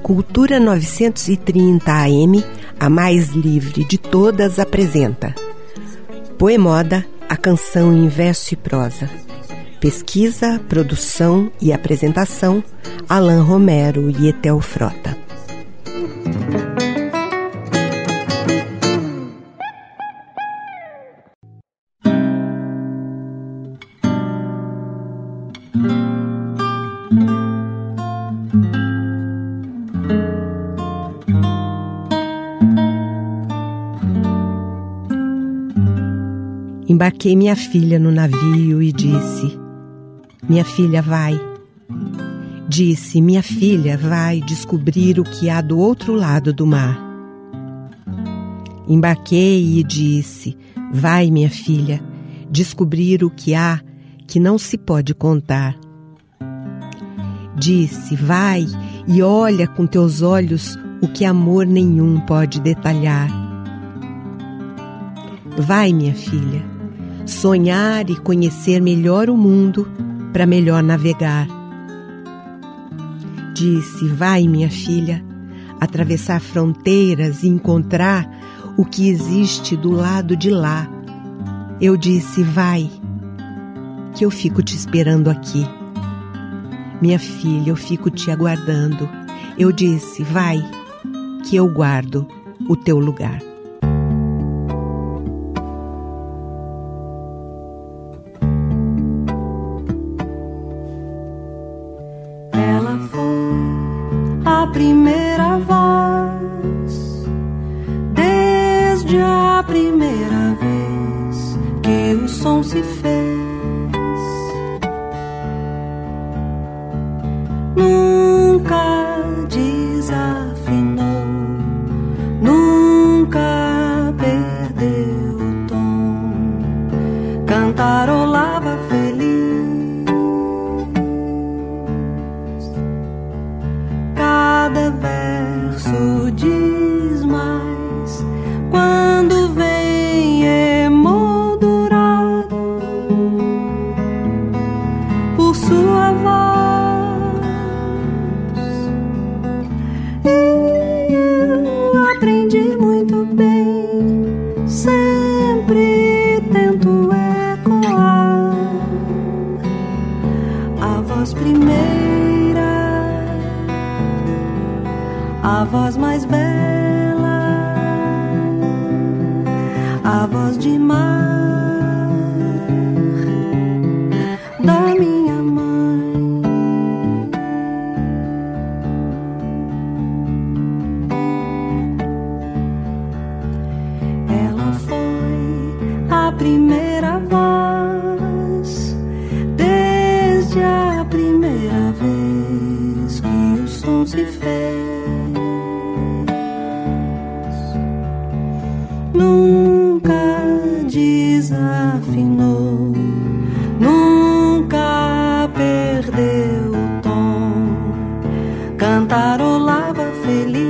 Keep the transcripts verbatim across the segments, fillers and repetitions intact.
Cultura novecentos e trinta A M, a mais livre de todas, apresenta Poemoda, a canção em verso e prosa. Pesquisa, produção e apresentação, Alan Romero e Etel Frota. Embarquei minha filha no navio e disse: minha filha, vai. Disse: minha filha, vai descobrir o que há do outro lado do mar. Embarquei e disse: vai, minha filha, descobrir o que há que não se pode contar. Disse: vai e olha com teus olhos o que amor nenhum pode detalhar. Vai, minha filha, sonhar e conhecer melhor o mundo para melhor navegar. Disse: vai, minha filha, atravessar fronteiras e encontrar o que existe do lado de lá. Eu disse: vai, que eu fico te esperando aqui. Minha filha, eu fico te aguardando. Eu disse: vai, que eu guardo o teu lugar. A primeira voz, desde a primeira vez que o som se fez, nunca desafinou, nunca perdeu o tom, cantarolava feliz. Cada verso diz mais quando vem emoldurado por sua voz. E eu aprendi muito bem, sempre tento ecoar a voz primeira, a voz mais bela, a voz de mar da minha mãe. Ela foi a primeira voz, desde a primeira vez que o som se fez. Nunca desafinou, nunca perdeu o tom, cantarolava feliz.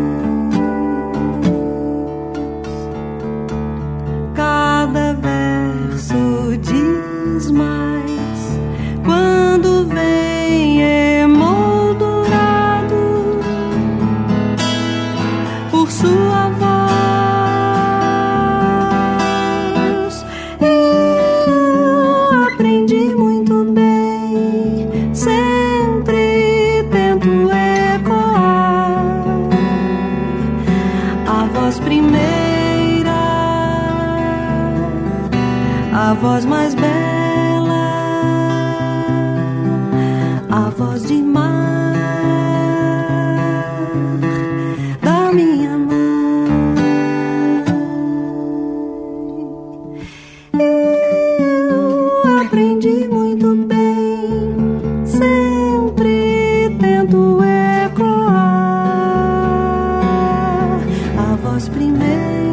Cada verso diz mais quando vem emoldurado por sua voz. A voz mais bela, a voz de mar da minha mãe. Eu aprendi muito bem, sempre tento ecoar a voz primeira,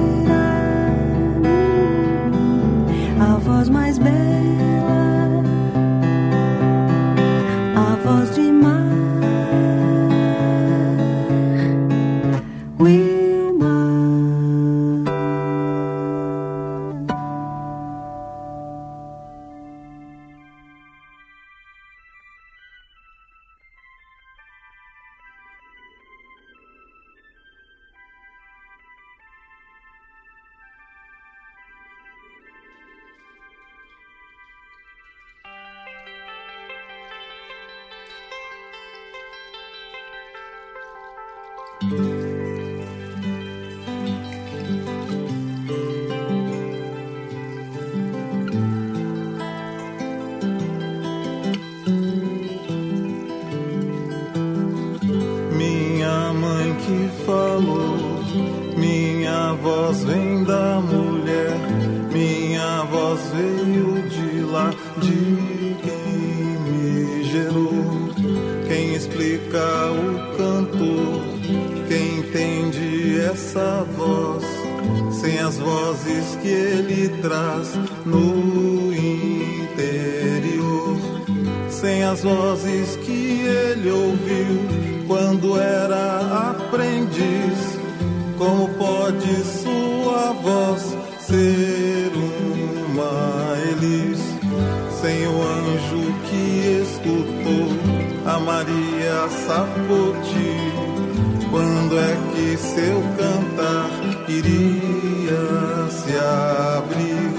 a voz mais bela, a voz de mar. que falou. Minha voz vem da mulher, minha voz veio de lá, de quem me gerou. Quem explica o cantor, quem entende essa voz, sem as vozes que ele traz no interior, sem as vozes que ele ouviu quando era aprendiz. Como pode sua voz ser uma Elis, sem o anjo que escutou a Maria Sapoti? Quando é que seu cantar iria se abrir?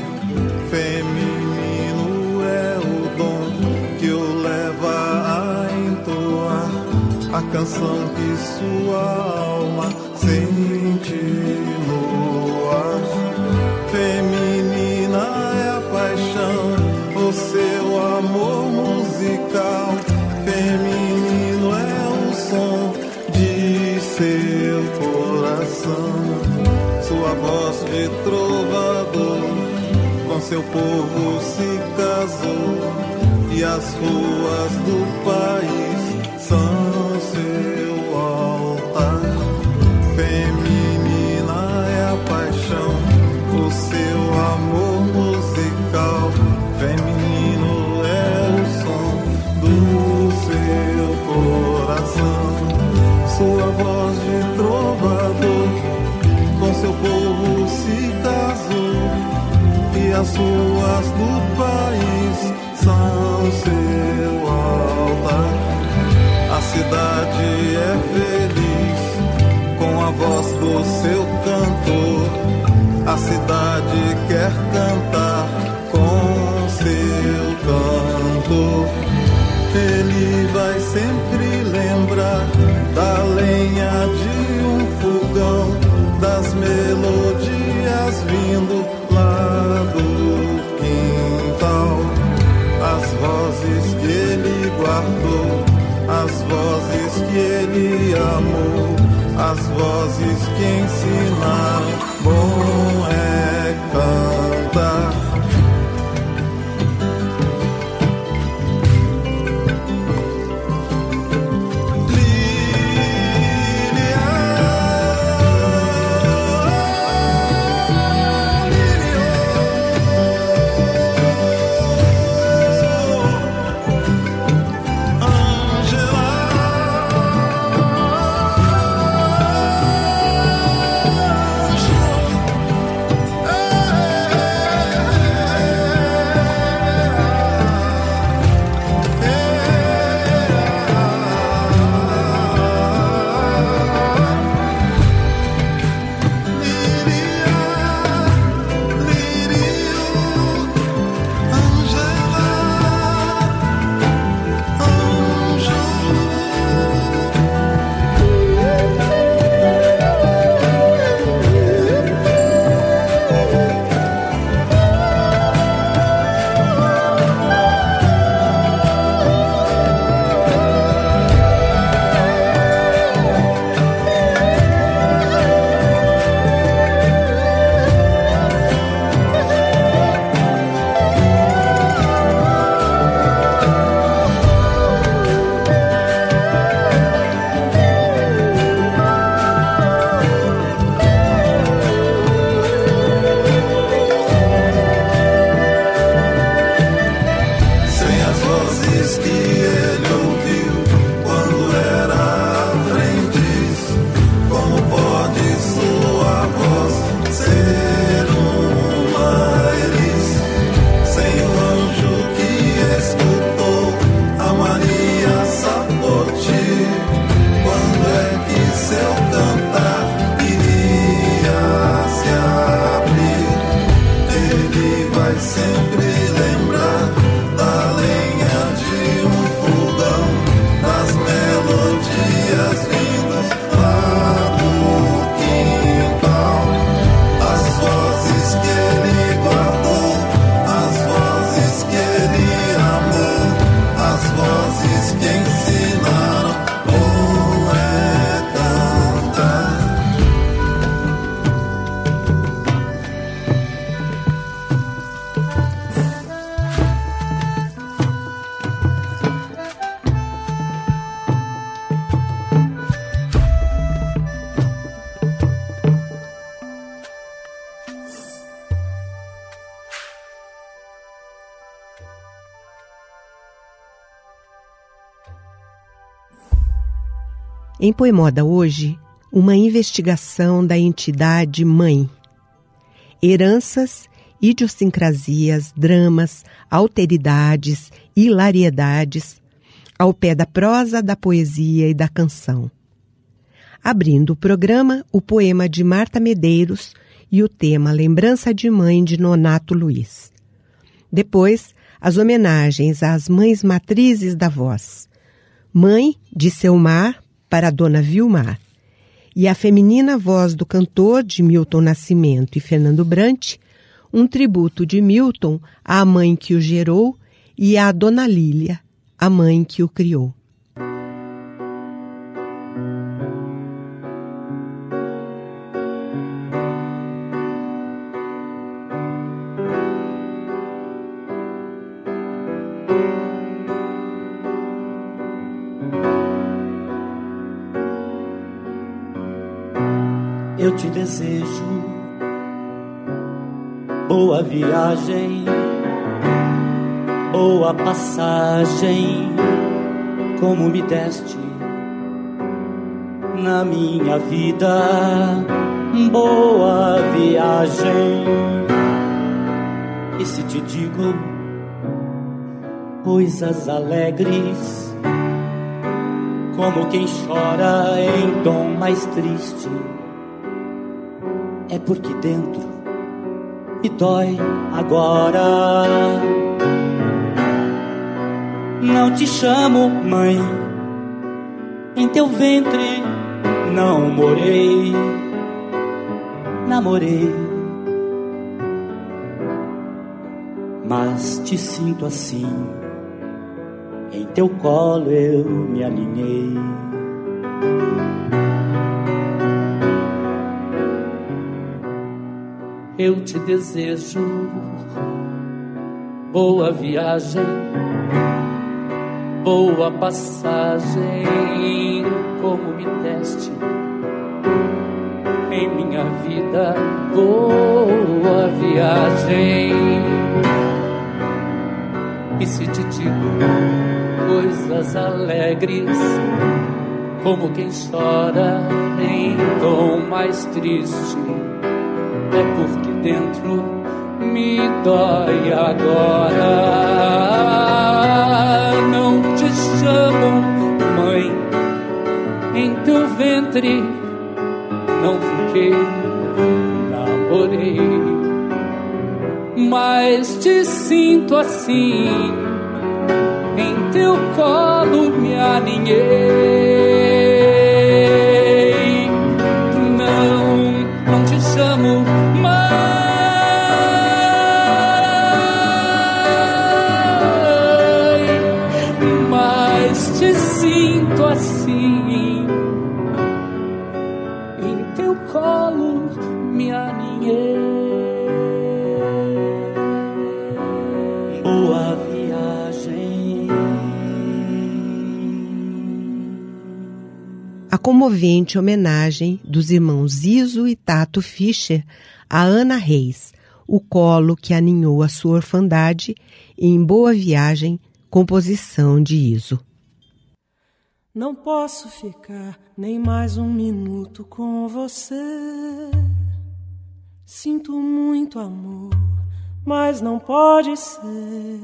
Feminino é o dom que o leva a entoar a canção que sua alma sente no ar. Feminina é a paixão, o seu amor musical. Feminino é o som de seu coração. Sua voz de trovador com seu povo se casou, e as ruas do país são seu altar. Feminina é a paixão, o seu amor musical. Feminino é o som do seu coração. Sua voz de trovador com seu povo se casou, e as ruas do país são seu altar. A cidade é feliz com a voz do seu cantor. A cidade quer cantar com seu cantor. Ele vai sempre lembrar da lenha de um fogão, das melodias vindo lá do quintal. As vozes que ele guardou, as vozes que ele amou, as vozes que ensinaram, bom é cantar. Em Poemoda hoje, uma investigação da entidade mãe. Heranças, idiosincrasias, dramas, alteridades, hilariedades, ao pé da prosa, da poesia e da canção. Abrindo o programa, o poema de Marta Medeiros e o tema Lembrança de Mãe de Nonato Luiz. Depois, as homenagens às mães matrizes da voz. Mãe, de Selmar, para Dona Vilmar. E a feminina voz do cantor de Milton Nascimento e Fernando Brant, um tributo de Milton à mãe que o gerou e à Dona Lília, a mãe que o criou. Eu te desejo boa viagem, boa passagem, como me deste na minha vida. Boa viagem. E se te digo coisas alegres, como quem chora em tom mais triste, é porque dentro me dói agora. Não te chamo mãe, em teu ventre não morei, namorei, mas te sinto assim, em teu colo eu me alinhei. Eu te desejo boa viagem, boa passagem, como me deste em minha vida. Boa viagem. E se te digo coisas alegres, como quem chora em tom mais triste, é porque dentro me dói agora. Não te chamo mãe, em teu ventre não fiquei, namorei, mas te sinto assim, em teu colo me aninhei. Não, não te chamo te sinto assim, em teu colo me aninhei. Boa viagem. A comovente homenagem dos irmãos Iso e Tato Fischer a Ana Reis, o colo que aninhou a sua orfandade, em Boa Viagem, composição de Iso. Não posso ficar nem mais um minuto com você. Sinto muito amor, mas não pode ser.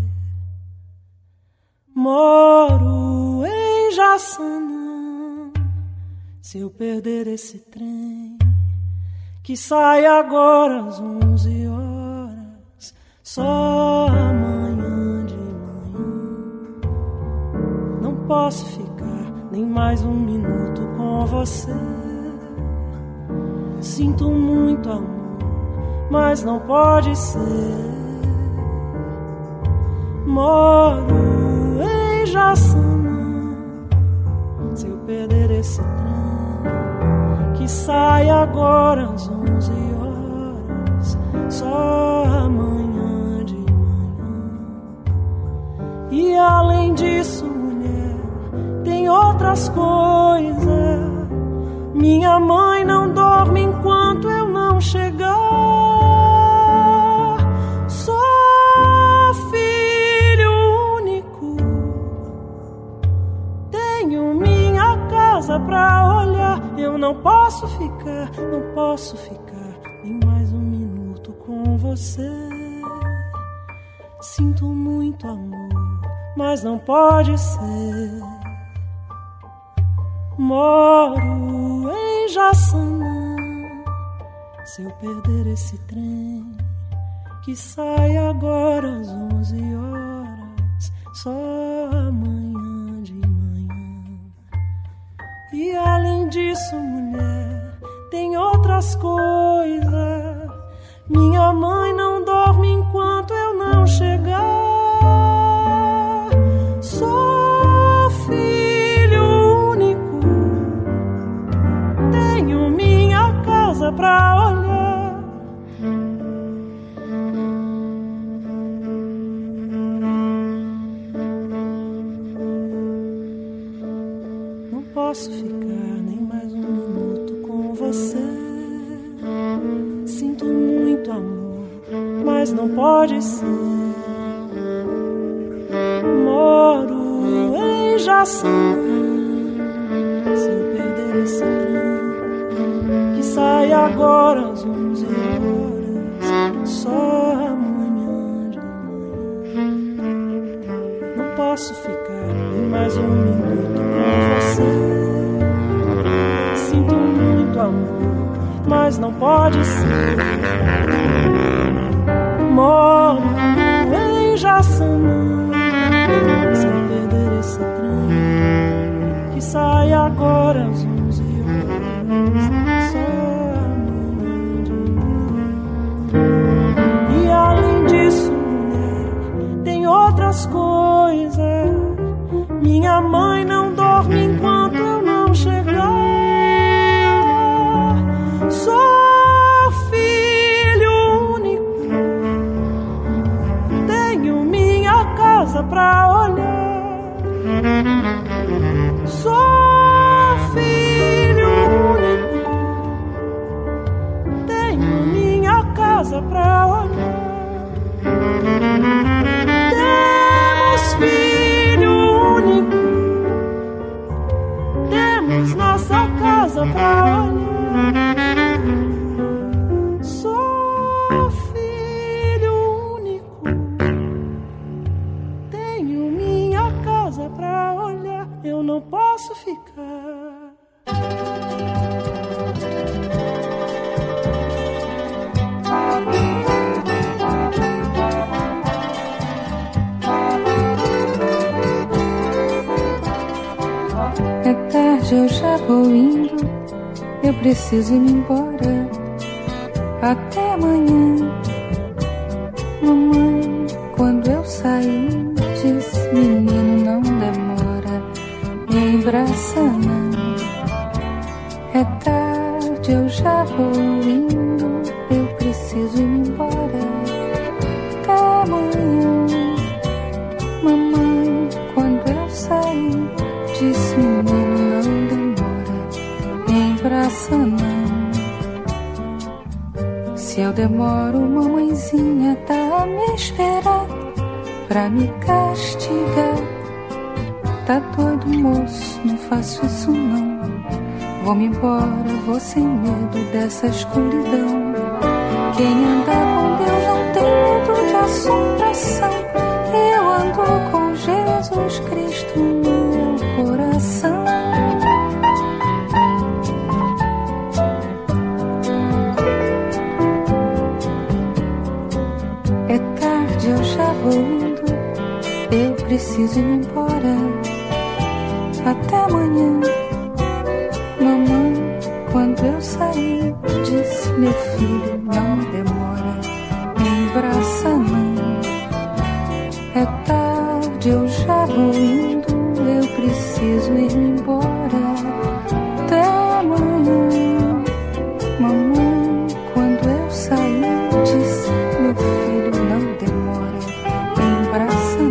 Moro em Jaçanã. Se eu perder esse trem que sai agora às onze horas, só amanhã de manhã. Não posso ficar nem mais um minuto com você. Sinto muito amor, mas não pode ser. Moro em Jaçanã. Se eu perder esse trem que sai agora às onze horas, só amanhã de manhã. E além disso, tem outras coisas. Minha mãe não dorme enquanto eu não chegar. Sou filho único, tenho minha casa casa pra olhar. Eu não posso ficar, não posso ficar nem mais um minuto com você. Sinto muito amor, mas não pode ser. Moro em Jaçanã. Se eu perder esse trem que sai agora às onze horas, só amanhã de manhã. E além disso, mulher, tem outras coisas. Minha mãe não dorme enquanto eu não chegar. Sou filho único, tenho minha casa pra olhar. Não posso ficar nem mais um minuto com você. Sinto muito amor, mas não pode ser. Moro em Jaçanã. Se eu perder esse trem que sai agora às onze horas, só amanhã de manhã. Não posso ficar nem mais um minuto com você. Sinto muito amor, mas não pode ser. Moro em Jaçanã. Se eu perder esse trem que sai agora às onze horas, só amanhã de manhã. E além disso, mulher, tem outras coisas. Minha mãe não dorme enquanto eu não chegar. Sou filho único, tenho minha casa pra olhar. Sou filho único, tenho minha casa pra olhar. Temos filho único, temos nossa casa pra olhar. Sou filho único, tenho minha casa pra olhar. Eu não posso ficar. É tarde, eu já vou indo. Eu preciso ir embora. Até amanhã. Mamãe, quando eu saí, disse: menino, não demora, me embraça não. É tarde, eu já vou indo. Eu preciso ir embora. Até amanhã. Mamãe, quando eu saí, disse: menino, não demora, me embraça não. Se eu demoro, mamãezinha tá a me esperar pra me castigar. Tá todo moço, não faço isso não. Vou-me embora, vou sem medo dessa escuridão. Quem anda com Deus não tem medo de assombração. Eu ando com Jesus Cristo no meu coração. É tarde, eu já vou indo. Eu preciso ir embora. Até amanhã. Mamãe, quando eu saí, disse: meu filho, não demora, me embraça não. É tarde, eu já vou indo. Eu preciso ir embora. Até amanhã. Mamãe, quando eu saí, disse: meu filho, não demora, me embraça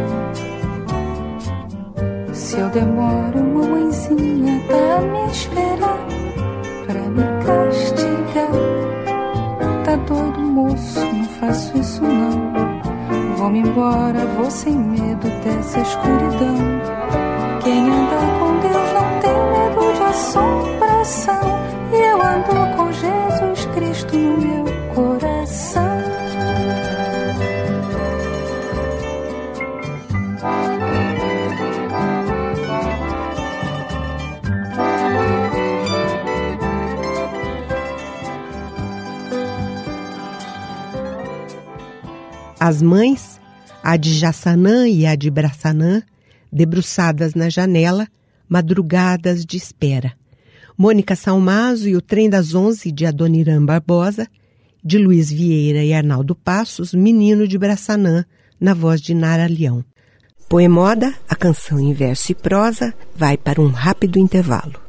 não. Se eu demoro, mamãezinha tá a me esperar pra me castigar. Tá doido, moço, não faço isso não. Vou-me embora, vou sem medo dessa escuridão. Quem anda com Deus não tem medo As mães, a de Jaçanã e a de Braçanã, debruçadas na janela, madrugadas de espera. Mônica Salmazo e o Trem das Onze, de Adoniran Barbosa, de Luiz Vieira e Arnaldo Passos, Menino de Braçanã, na voz de Nara Leão. Poemoda, a canção em verso e prosa, vai para um rápido intervalo.